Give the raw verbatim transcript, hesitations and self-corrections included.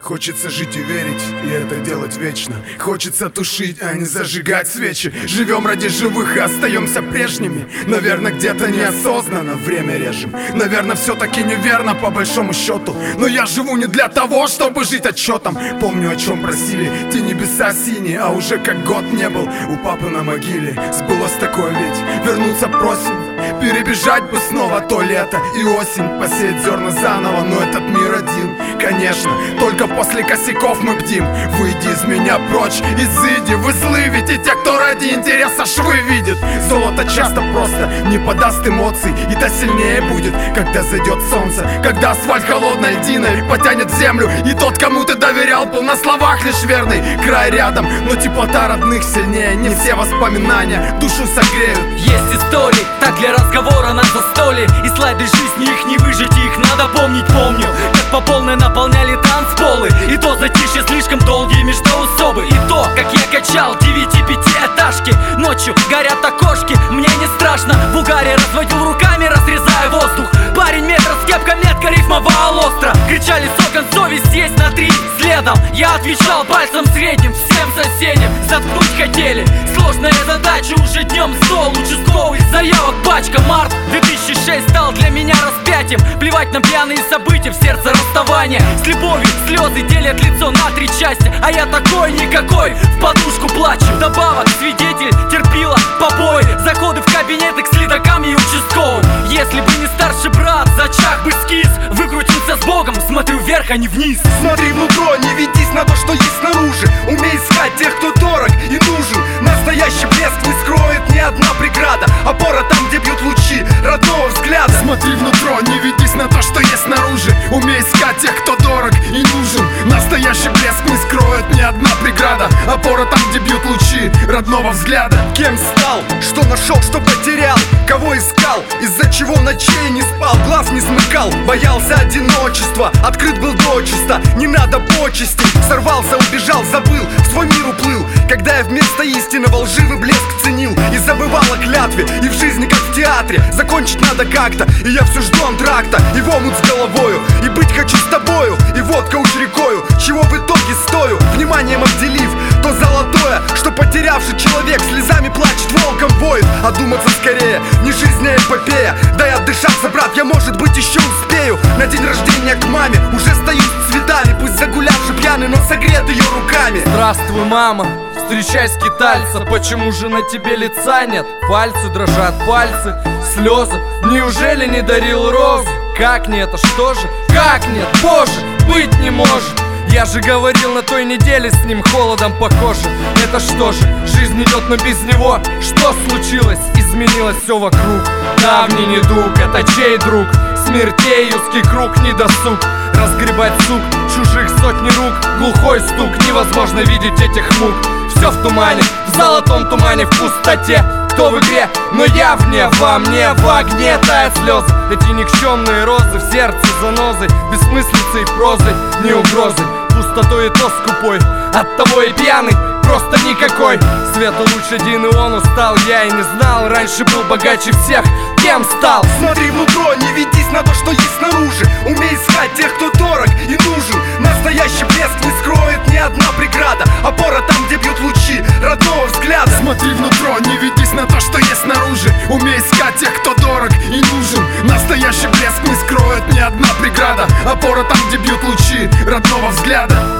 Хочется жить и верить, и это делать вечно. Хочется тушить, а не зажигать свечи. Живем ради живых и остаемся прежними. Наверное, где-то неосознанно время режем. Наверное, все-таки неверно по большому счету. Но я живу не для того, чтобы жить отчетом. Помню, о чем просили те небеса синие. А уже как год не был у папы на могиле. Сбылось такое ведь, вернуться просим. Перебежать бы снова то лето и осень. Посеять зерна заново, но этот мир один. Конечно, только после косяков мы бдим. Выйди из меня прочь, изыди. Вы злы, ведь и те, кто ради интереса швы видит. Золото часто просто не подаст эмоций. И то сильнее будет, когда зайдет солнце. Когда асфальт холодной льдиной потянет землю. И тот, кому ты доверял, был на словах лишь верный. Край рядом, но теплота родных сильнее. Не все воспоминания душу согреют. Есть истории, так для разговора на застолье. И слайды жизни их не выжить, их надо помнить. Помню, как по полной наполняли танцполы. И то затишье слишком долгие междоусобы. И то, как я качал девяти-пятиэтажки. Ночью горят окошки, мне не страшно. В угаре разводил руками, разрезая воздух. Парень метр с кепкой, метка рифмовала остро. Кричали с окон, совесть есть на три следом. Я отвечал пальцем средним всем соседям. Заткнуть хотели, сложная задача. Уже днем стол, участковый, заявок пачка. Март две тысячи шесть стал для меня распятием. Плевать на пьяные события, в сердце расставания. С любовью слезы делят лицо на три части. А я такой никакой, в подушку плачу. Добавок свидетель терпила побои. Заходы в кабинеты к следакам и участковым. Если бы не старший брат, зачах бы скис. Выкрутился с Богом, смотрю вверх, а не вниз. Смотри внутрь, не ведись на то, что есть снаружи. Умей искать тех, кто дорог и нужен. Настоящий блеск не скроет ни одна преграда. Опора там, где бьют лучи родного взгляда. Смотри внутрь, не ведись на то, что есть снаружи. Умей искать тех, кто дорог и нужен. Настоящий блеск не скроет ни одна преграда. Опора там, где бьют лучи родного взгляда. Кем стал, что нашел, что потерял, кого искал, из-за чего ночей не спал, глаз не смыкал, боялся одиночества, открыт был дочисто, не надо почести. Сорвался, убежал, забыл, в свой мир уплыл, когда я вместо истинного лживый блеск ценил. И забывал о клятве, и в жизни как в театре. Закончить надо как-то, и я все жду антракта. И в омут с головою, и быть хочу с тобою. И водка уж рекою, чего в итоге стою. Вниманием обделив то золотое, что потерявший человек слезами плачет, волком воет. Одуматься скорее, не жизнь, а эпопея. Дай отдышаться, брат, я может быть еще успею. На день рождения к маме уже стою с цветами. Пусть загулявший пьяный, но согрет ее руками. Здравствуй, мама, встречай скитальца. Почему же на тебе лица нет? Пальцы дрожат, пальцы, слезы. Неужели не дарил розу? Как нет, а что же? Как нет, боже, быть не может. Я же говорил на той неделе с ним холодом по коже. Это что же, жизнь идет, но без него? Что случилось? Изменилось все вокруг. Давний недуг, это чей друг? Смертей узкий круг, недосуг. Разгребать сук, чужих сотни рук. Глухой стук, невозможно видеть этих мук. Все в тумане, в золотом тумане, в пустоте. Кто в игре, но я вне, во мне, в огне тают слезы. Эти никчемные розы в сердце занозы, бессмыслицей прозой, не угрозой. Пустотой и то скупой, оттого и пьяный, просто никакой. Света луч один, и он устал, я и не знал. Раньше был богаче всех, кем стал? Смотри внутрь, не ведись на то, что есть снаружи. Умей искать тех, кто дорог и нужен. Настоящий блеск не скроет ни одна преграда. Опора там, где бьют лучи родного взгляда. Смотри внутрь, не ведись на то, что есть снаружи. Умей искать тех, кто дорог и нужен. Настоящий блеск не скроет ни одна преграда. Опора там, где бьют лучи родного взгляда.